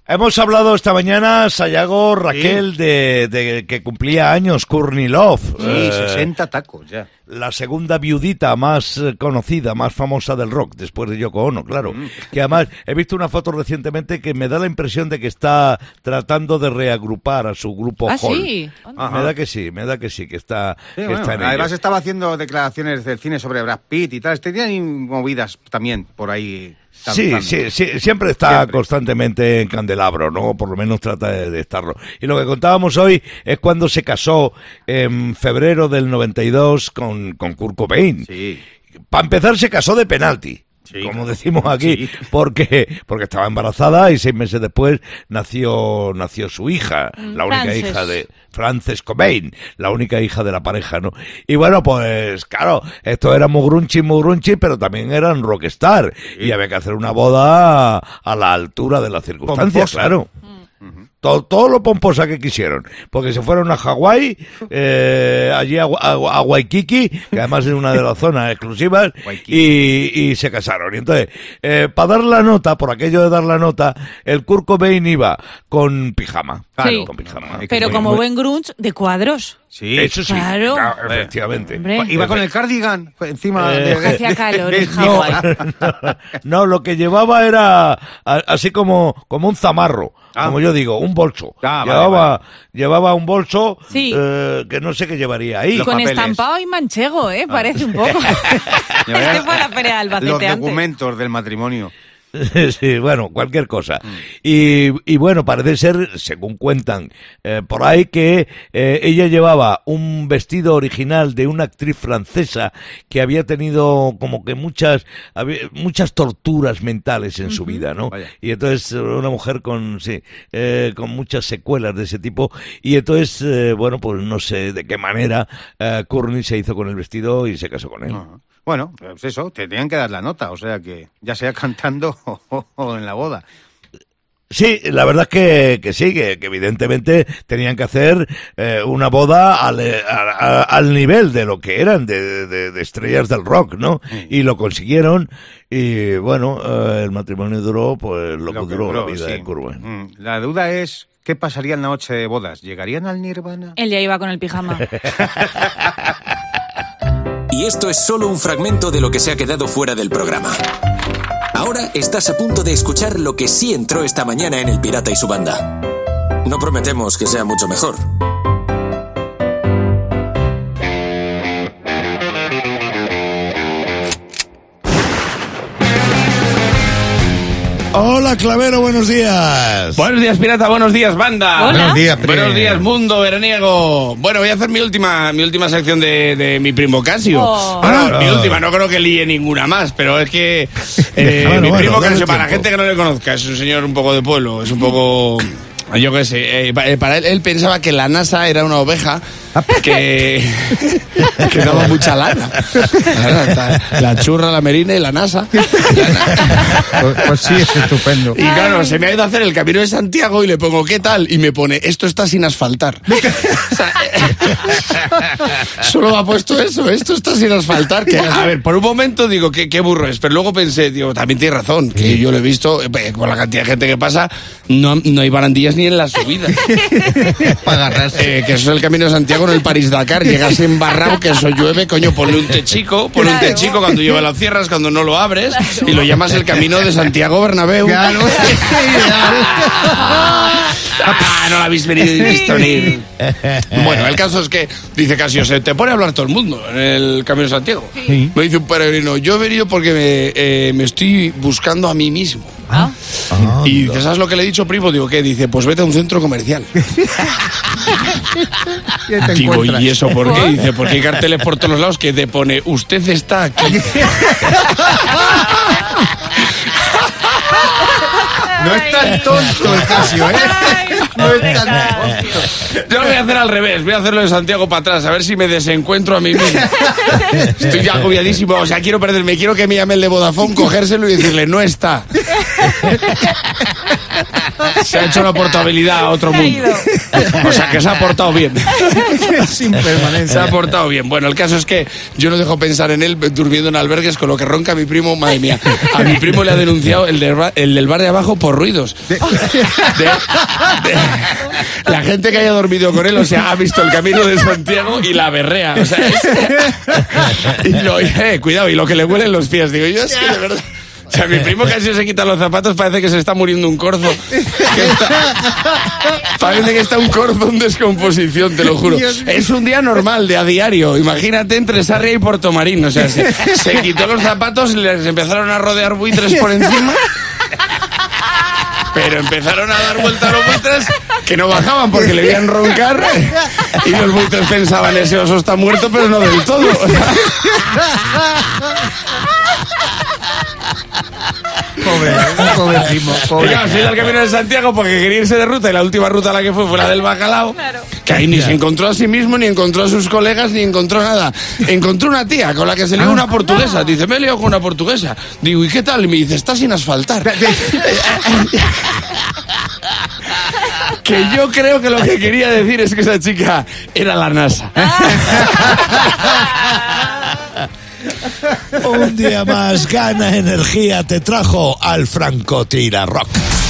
Hemos hablado esta mañana, Sayago, Raquel, de que cumplía años Courtney Love. Sí, 60 tacos ya. La segunda viudita más conocida, más famosa del rock, después de Yoko Ono, claro. Que además he visto una foto recientemente que me da la impresión de que está tratando de reagrupar a su grupo Hall. Sí. Me da que sí, que está en además ello. estaba haciendo declaraciones del cine sobre Brad Pitt y tal. Tenían movidas también por ahí. Sí, siempre está constantemente en candelabro, ¿no? Por lo menos trata de estarlo. Y lo que contábamos hoy es cuando se casó en febrero del 92 con Kurt Cobain. Sí. Para empezar, se casó de penalti. Sí, como decimos aquí, porque estaba embarazada y 6 meses después nació su hija, la única hija de Frances Cobain, la única hija de la pareja, ¿no? Y bueno, pues claro, esto era muy grunchi, pero también eran rockstar, y había que hacer una boda a la altura de las circunstancias, pomposa. Claro. Todo lo pomposa que quisieron, porque se fueron a Hawái, allí a Waikiki, que además es una de las zonas exclusivas, y se casaron. Y entonces, para dar la nota, por aquello de dar la nota, el Kurt Cobain iba con pijama. Claro, sí. Con pijama. Pero como buen grunge, de cuadros. Sí, eso sí, claro, efectivamente. Hombre. Iba con el cardigan encima hacía calor en Hawái. No, lo que llevaba era así como un zamarro, como yo digo, un bolso. Llevaba un bolso que no sé qué llevaría ahí. Con estampado y manchego, parece un poco. Este fue a la feria de Albacete los antes. documentos del matrimonio. Sí, bueno, cualquier cosa. Y bueno, parece ser, según cuentan por ahí, que ella llevaba un vestido original de una actriz francesa que había tenido como que muchas torturas mentales en su vida, ¿no? Vaya. Y entonces una mujer con muchas secuelas de ese tipo, y entonces, bueno, pues no sé de qué manera Courtney se hizo con el vestido y se casó con él. Uh-huh. Bueno, pues eso, te tenían que dar la nota, o sea que ya sea cantando o en la boda. Sí, la verdad es que sí, que evidentemente tenían que hacer una boda al nivel de lo que eran de estrellas del rock, ¿no? Y lo consiguieron, y bueno, el matrimonio duró pues lo que duró la vida de Kurt Cobain. La duda es, ¿qué pasaría en la noche de bodas? ¿Llegarían al Nirvana? Él ya iba con el pijama. Y esto es solo un fragmento de lo que se ha quedado fuera del programa. Ahora estás a punto de escuchar lo que sí entró esta mañana en El Pirata y su banda. No prometemos que sea mucho mejor. Hola, Clavero, buenos días. Buenos días, pirata, buenos días, banda. Hola. Buenos días, buenos días, mundo veraniego. Bueno, voy a hacer mi última sección de mi primo Casio. Bueno, mi última, no creo que líe ninguna más, pero es que mi primo Casio, para la gente que no le conozca, es un señor un poco de pueblo, es un poco... Yo qué sé, para él pensaba que la NASA era una oveja que daba mucha lana. La churra, la merina y la NASA. Pues sí, es estupendo. Y claro, se me ha ido a hacer el Camino de Santiago y le pongo, ¿qué tal? Y me pone, esto está sin asfaltar. O sea, solo me ha puesto eso, esto está sin asfaltar. Que, a ver, por un momento digo, qué burro es, pero luego pensé, digo, también tiene razón, que yo lo he visto, con la cantidad de gente que pasa, no hay barandillas ni en la subida. Para agarrarse. Que eso es el Camino de Santiago, en el París-Dakar, llegas embarrado, que eso llueve, coño, ponle un techico cuando llueve lo cierras, cuando no lo abres, y lo llamas el Camino de Santiago Bernabéu. Claro. No la habéis visto venir. Bueno, el caso es que, dice Casio, se te pone a hablar todo el mundo en el Camino de Santiago. Sí. Me dice un peregrino, yo he venido porque me estoy buscando a mí mismo. Y dice, ¿sabes lo que le he dicho, primo? Digo, ¿qué? Dice, pues vete a un centro comercial. Digo, ¿y eso por qué? Dice, porque hay carteles por todos los lados que te pone, usted está aquí. No es tan tonto el Casio, ¿eh? No es tan tonto. Yo lo voy a hacer al revés, voy a hacerlo de Santiago para atrás, a ver si me desencuentro a mí mismo. Estoy ya agobiadísimo, o sea, quiero que me llame el de Vodafone, cogérselo y decirle, no está. Se ha hecho la portabilidad a otro mundo. O sea, que se ha portado bien. Sin permanencia. Se ha portado bien. Bueno, el caso es que yo no dejo pensar en él durmiendo en albergues con lo que ronca mi primo. Madre mía. A mi primo le ha denunciado el del bar de abajo por ruidos. La gente que haya dormido con él, o sea, ha visto el Camino de Santiago y la berrea. O sea, cuidado, y lo que le huelen los pies. Digo, yo es que de verdad... O sea, mi primo casi se quita los zapatos, parece que se está muriendo un corzo. Parece que está un corzo en descomposición, te lo juro. Es un día normal, de a diario. Imagínate entre Sarria y Portomarín. O sea, se quitó los zapatos y les empezaron a rodear buitres por encima. Pero empezaron a dar vuelta a los buitres que no bajaban porque le veían roncar y los buitres pensaban, ese oso está muerto, pero no del todo. Pobre primo, pobre. Al final Camino de Santiago porque quería irse de ruta y la última ruta a la que fue la del bacalao. Claro. Que ahí ni se encontró a sí mismo, ni encontró a sus colegas, ni encontró nada. Encontró una tía con la que se lió una portuguesa. Dice, me he liado con una portuguesa. Digo, ¿y qué tal? Y me dice, está sin asfaltar. Que yo creo que lo que quería decir es que esa chica era la NASA. Un día más, Gana Energía te trajo al Francotira Rock.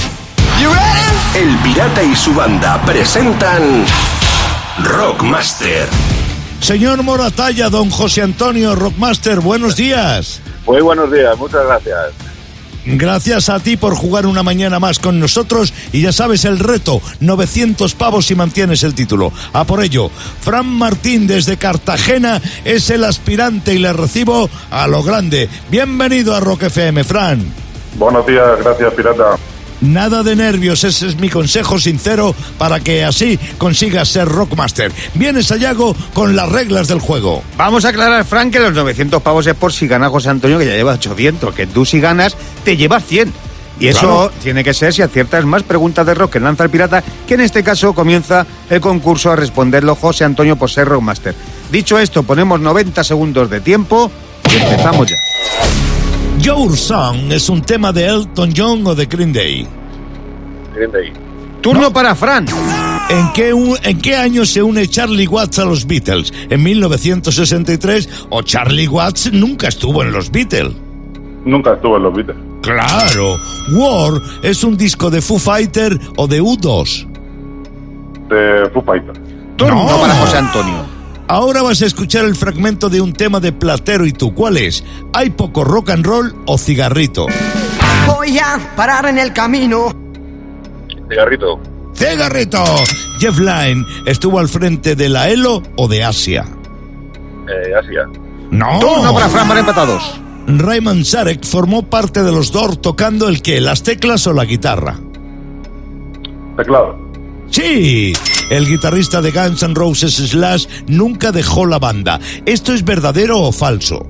El Pirata y su banda presentan Rockmaster. Señor Moratalla, don José Antonio Rockmaster, buenos días. Muy buenos días, muchas gracias. Gracias a ti por jugar una mañana más con nosotros y ya sabes el reto, 900 pavos si mantienes el título. A por ello, Fran Martín desde Cartagena es el aspirante y le recibo a lo grande. Bienvenido a Rock FM, Fran. Buenos días, gracias, Pirata. Nada de nervios, ese es mi consejo sincero para que así consigas ser Rockmaster. Vienes a Yago con las reglas del juego. Vamos a aclarar, Frank, que los 900 pavos es por si gana José Antonio, que ya lleva 800, que tú si ganas te llevas 100. Y eso claro, tiene que ser si aciertas más preguntas de rock que lanza el pirata, que en este caso comienza el concurso a responderlo José Antonio por ser Rockmaster. Dicho esto, ponemos 90 segundos de tiempo y empezamos ya. Your Song es un tema de Elton John o de Green Day. Green Day. Turno para Fran. ¿En qué año se une Charlie Watts a los Beatles? ¿En 1963 o Charlie Watts nunca estuvo en los Beatles? Nunca estuvo en los Beatles. Claro. War es un disco de Foo Fighter o de U2. De Foo Fighter. Turno para José Antonio. Ahora vas a escuchar el fragmento de un tema de Platero y tú. ¿Cuál es? ¿Hay poco rock and roll o cigarrito? Voy a parar en el camino. Cigarrito. ¡Cigarrito! Jeff Lynne estuvo al frente de la ELO o de Asia. Asia. No. Turno para Fran, van empatados. Ray Manzarek formó parte de los Doors tocando el qué, las teclas o la guitarra. Teclado. Sí, el guitarrista de Guns N' Roses Slash nunca dejó la banda. ¿Esto es verdadero o falso?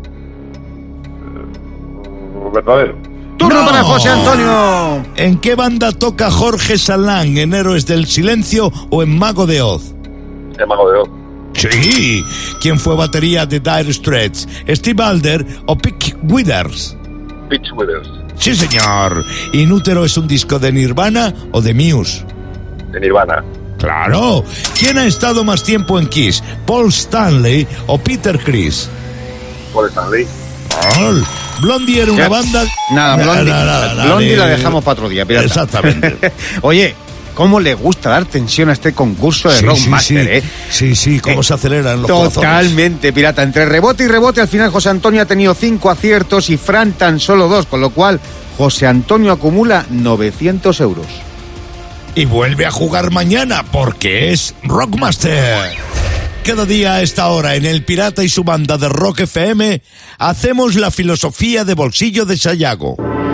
Verdadero. Turno para José Antonio. ¿En qué banda toca Jorge Salán? ¿En Héroes del Silencio o en Mago de Oz? El Mago de Oz. Sí. ¿Quién fue batería de Dire Straits? ¿Steve Adler o Pete Withers? Pete Withers. Sí, señor. ¿Inútero es un disco de Nirvana o de Muse? De Nirvana. ¡Claro! ¿Quién ha estado más tiempo en Kiss? ¿Paul Stanley o Peter Criss? Paul Stanley. Paul. Blondie era una banda... Nada, Blondie la dejamos para otro día, pirata. Exactamente. Oye, ¿cómo le gusta dar tensión a este concurso de Rockmaster, Sí, cómo se aceleran los corazones. Totalmente, pirata. Entre rebote y rebote, al final José Antonio ha tenido 5 aciertos y Fran tan solo 2, con lo cual José Antonio acumula 900 euros. Y vuelve a jugar mañana porque es Rockmaster. Cada día a esta hora en El Pirata y su banda de Rock FM hacemos la filosofía de bolsillo de Sayago.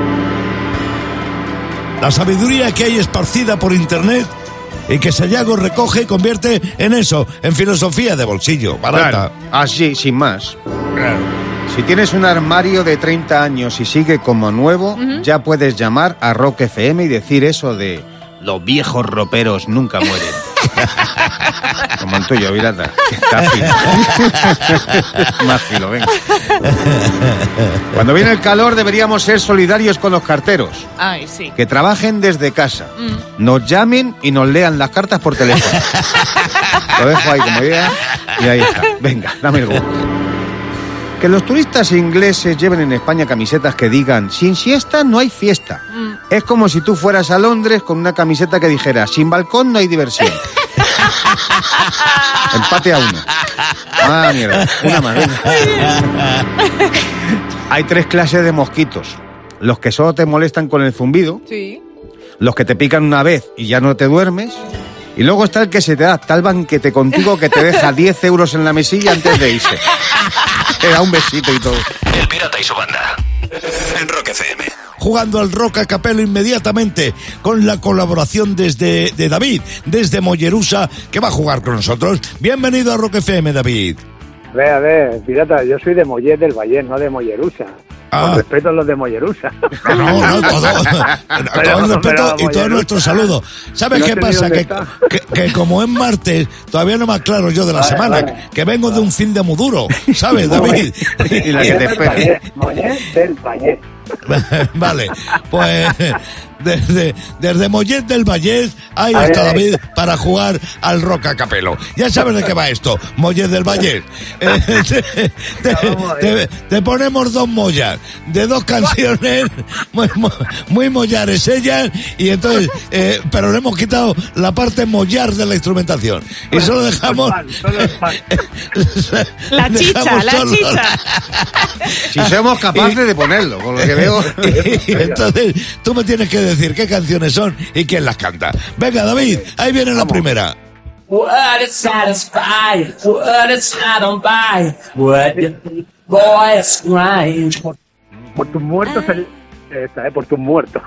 La sabiduría que hay esparcida por internet y que Sayago recoge y convierte en eso, en filosofía de bolsillo, barata. Claro, así, sin más. Claro. Si tienes un armario de 30 años y sigue como nuevo, ya puedes llamar a Rock FM y decir eso de los viejos roperos nunca mueren. Como el tuyo, Pirata. Está fino. Más filo, venga. Cuando viene el calor deberíamos ser solidarios con los carteros. Ay, sí. Que trabajen desde casa. Nos llamen y nos lean las cartas por teléfono. Lo dejo ahí como idea y ahí está. Venga, dame el gol. Que los turistas ingleses lleven en España camisetas que digan sin siesta no hay fiesta. Es como si tú fueras a Londres con una camiseta que dijera sin balcón no hay diversión. Empate a 1. Ah, mierda. Una más, venga. Hay 3 clases de mosquitos. Los que solo te molestan con el zumbido. Sí. Los que te pican una vez y ya no te duermes. Y luego está el que se te da tal banquete contigo que te deja 10 euros en la mesilla antes de irse. Te da un besito y todo. El Pirata y su banda. En Rock FM. Jugando al Rock a Capelo inmediatamente con la colaboración de David, desde Mollerusa, que va a jugar con nosotros. Bienvenido a Rock FM, David. A ver, Pirata, yo soy de Mollet del Valle, no de Mollerusa. Con respeto a los de Mollerusa. No, todo el respeto y todo nuestro saludo. ¿Sabes qué pasa? Que como es martes, todavía no me aclaro yo de la semana, que vengo de un fin de muy duro, ¿sabes, David? Y la que te espera. Mollet del Valle. Vale, pues desde Mollet del Vallés, ahí está David para jugar al Rock a Capelo. Ya sabes de qué va esto, Mollet del Vallés. Te ponemos 2 mollas de 2 canciones muy mollares ellas, y entonces pero le hemos quitado la parte mollar de la instrumentación y solo dejamos la chicha. Si somos capaces de ponerlo, con lo que veo. Y entonces tú me tienes que decir qué canciones son y quién las canta. Venga, David, ahí viene la primera. What is satisfied? What is I don't buy? What boy is crying? Por tus muertos, por tus muertos.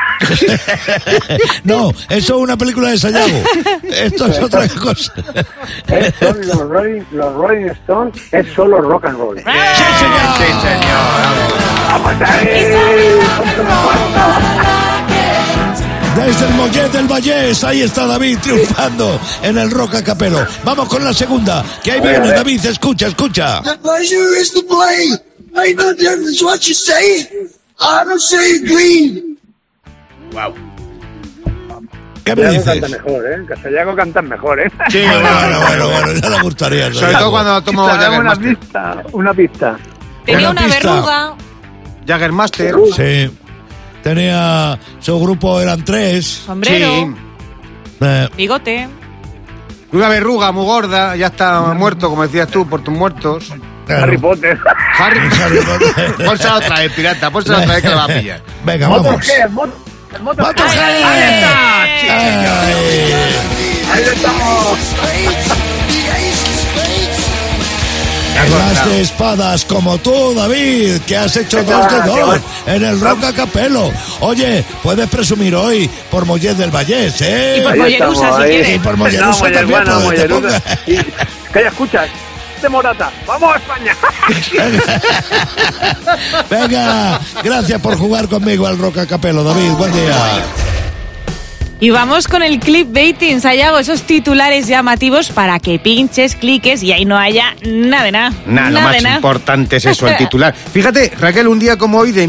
No, eso es una película de Sayago. Esto es otra cosa. Son los Rolling Stones, es solo rock and roll. ¡Sí, señor! Sí, señor. ¡Vamos Desde el Mollet del Vallés, ahí está David triunfando en el Rock a Capelo. Vamos con la segunda, que ahí viene David, escucha. The pleasure is to play. Ain't no difference what you say. I don't say green. Wow. ¿Qué me dices? Canta mejor, Castellago canta mejor, Sí, bueno, ya le gustaría. Sobre todo cuando tomo Jaggermaster. Una pista. Tenía una verruga. Jaggermaster. Sí. Tenía... Su grupo eran 3. Sombrero. Sí. Bigote. Una verruga muy gorda, ya está muerto, como decías tú, por tus muertos. Claro. Harry Potter. Harry Potter. Pónsela otra vez, Pirata, pónsela otra vez que la va a pillar. Venga, vamos. El Motorhead. ¡Ahí está! Ahí estamos. Las de espadas como tú, David, que has hecho 2 de 2 en el Rock a Capelo. Oye, puedes presumir hoy por Mollet del Vallés, Y por Mollerusa, si quieres. Y por Mollerusa también, Calla, escucha. De Morata. ¡Vamos a España! Venga, gracias por jugar conmigo al Rock a Capelo, David. Buen día. Y vamos con el clickbaiting, Sayago, esos titulares llamativos para que pinches, cliques y ahí no haya nada de nada. Lo más importante es eso, el titular. Fíjate, Raquel, un día como hoy de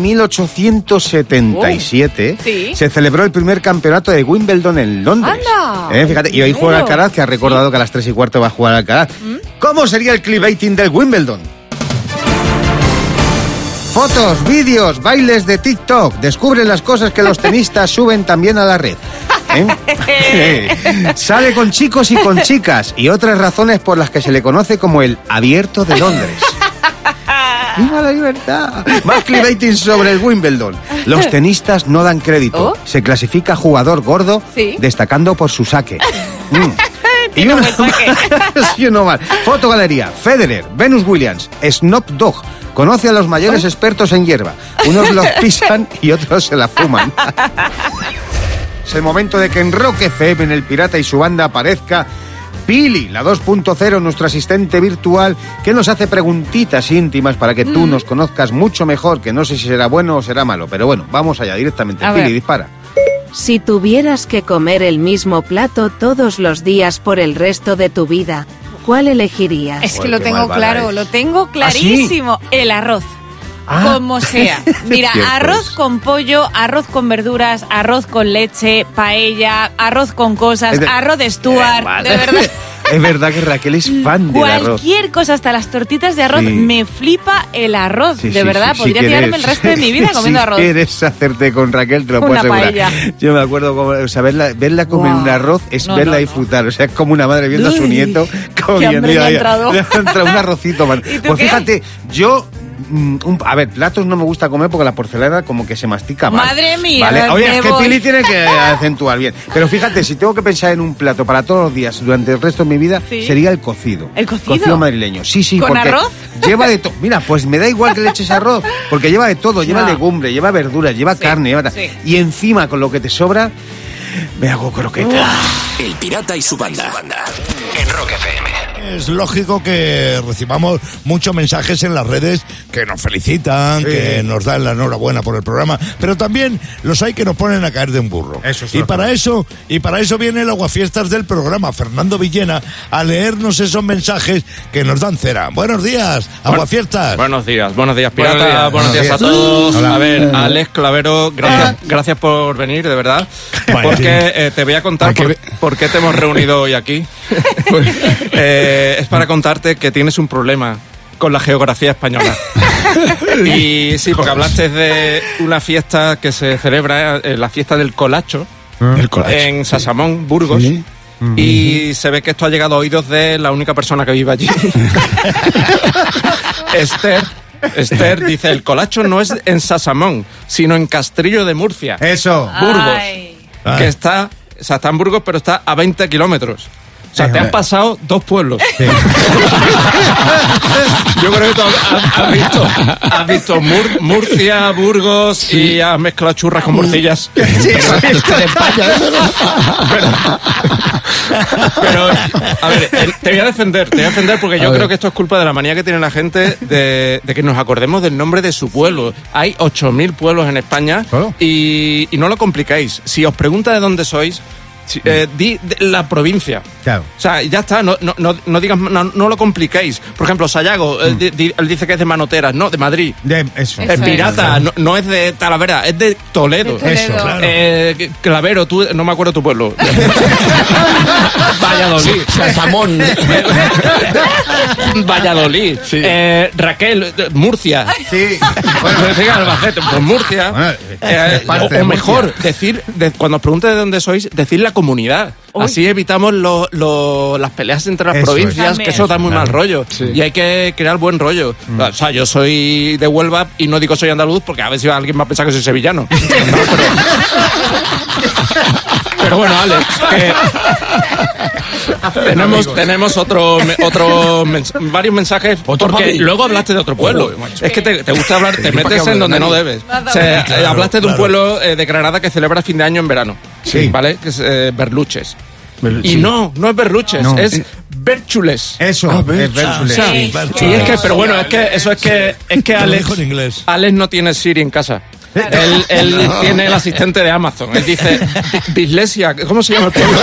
1877 se celebró el primer campeonato de Wimbledon en Londres. ¡Anda! Fíjate, y hoy juega Alcaraz, que ha recordado que a las 3:15 va a jugar Alcaraz. ¿Cómo sería el clickbaiting del Wimbledon? Fotos, vídeos, bailes de TikTok. Descubre las cosas que los tenistas suben también a la red. Sale con chicos y con chicas y otras razones por las que se le conoce como el Abierto de Londres. ¡Viva la libertad! Más clickbaiting sobre el Wimbledon. Los tenistas no dan crédito. Se clasifica jugador gordo, destacando por su saque. Y uno más. Fotogalería. Federer, Venus Williams, Snoop Dogg. Conoce a los mayores expertos en hierba. Unos los pisan y otros se la fuman. Es el momento de que en Rock FM, en El Pirata y su banda, aparezca Pili, la 2.0, nuestro asistente virtual, que nos hace preguntitas íntimas para que tú nos conozcas mucho mejor, que no sé si será bueno o será malo, pero bueno, vamos allá directamente. Pili, dispara. Si tuvieras que comer el mismo plato todos los días por el resto de tu vida, ¿cuál elegirías? Es que lo tengo claro, lo tengo clarísimo. ¿Ah, sí? El arroz. Como sea. Mira, arroz con pollo, arroz con verduras, arroz con leche, paella, arroz con cosas, arroz de Stuart, de verdad. Es verdad que Raquel es fan del arroz. Cualquier cosa, hasta las tortitas de arroz, me flipa el arroz. De verdad, podría tirarme el resto de mi vida comiendo arroz. Si quieres hacerte con Raquel, te lo puedo asegurar. Paella. Yo me acuerdo, verla comer un arroz es verla disfrutar. O sea, es como una madre viendo a su nieto comiendo. Le ha entrado un arrocito, man. Pues fíjate, yo... a ver, platos no me gusta comer porque la porcelana como que se mastica mal. Madre mía. ¿Vale? Oye, es que Pili tiene que acentuar bien. Pero fíjate, si tengo que pensar en un plato para todos los días durante el resto de mi vida, sería el cocido. ¿El cocido? Cocido madrileño. Sí, ¿Con porque arroz? Lleva de todo. Mira, pues me da igual que le eches arroz, porque lleva de todo. Lleva legumbre, lleva verduras, lleva carne, lleva y encima con lo que te sobra, me hago croqueta. El Pirata y su banda. En Rock FM. Es lógico que recibamos muchos mensajes en las redes que nos felicitan, que nos dan la enhorabuena por el programa, pero también los hay que nos ponen a caer de un burro. Eso es y para eso viene el aguafiestas del programa, Fernando Villena, a leernos esos mensajes que nos dan cera. Buenos días, aguafiestas. Buenos días, Pirata, buenos días a todos. Hola. A ver, Alex Clavero, gracias por venir, de verdad, porque te voy a contar por qué te hemos reunido hoy aquí. Es para contarte que tienes un problema con la geografía española. Y sí, porque hablaste de una fiesta que se celebra, la fiesta del colacho, en Sasamón, Burgos. ¿Sí? Y se ve que esto ha llegado a oídos de la única persona que vive allí. Esther dice, el colacho no es en Sasamón, sino en Castrillo de Murcia. Eso. Burgos. Que está en Burgos, pero está a 20 kilómetros. O sea, te has pasado 2 pueblos. Sí. Yo creo que tú has visto Murcia, Burgos y has mezclado churras con morcillas. Sí, pero, a ver, te voy a defender porque yo creo que esto es culpa de la manía que tiene la gente de que nos acordemos del nombre de su pueblo. Hay 8.000 pueblos en España y no lo complicáis. Si os pregunta de dónde sois, di la provincia. Claro. O sea, ya está, no digas, no lo compliquéis. Por ejemplo, Sayago, él dice que es de Manoteras, no, de Madrid. El Pirata no es de Talavera, es de Toledo. Eso, claro. Clavero, tú, no me acuerdo tu pueblo. Valladolid. Sasamón. Valladolid. Sí. Raquel, Murcia. Sí. Albacete, pues Murcia. Bueno, o mejor, decir, cuando os pregunte de dónde sois, decir la comunidad. Así evitamos las peleas entre las provincias, que eso da muy mal rollo. Sí. Y hay que crear buen rollo. O sea, yo soy de Huelva y no digo soy andaluz porque a ver si alguien va a pensar que soy sevillano. Pero bueno, Alex, tenemos varios mensajes, porque luego hablaste de otro pueblo. Es que te gusta hablar, te metes en donde no debes. Hablaste de un pueblo de Granada que celebra fin de año en verano. Sí. ¿Vale? Que es Berluches. Y no es Berluches, es Bérchules. Eso, es Bérchules. Sí, es que, pero bueno, es que Alex no tiene Siri en casa. Él tiene el asistente de Amazon. Él dice, Bislesia, ¿cómo se llama el pueblo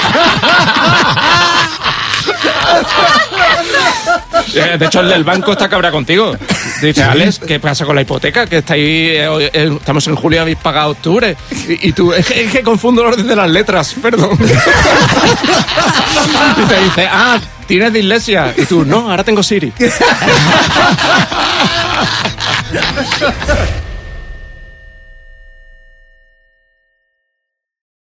ese? De hecho, el del banco está cabra contigo. Dice, Alex, ¿qué pasa con la hipoteca? Que está ahí, estamos en julio y habéis pagado octubre. Y tú, es que confundo el orden de las letras, perdón. Y te dice, tienes dislexia. Y tú, no, ahora tengo Siri.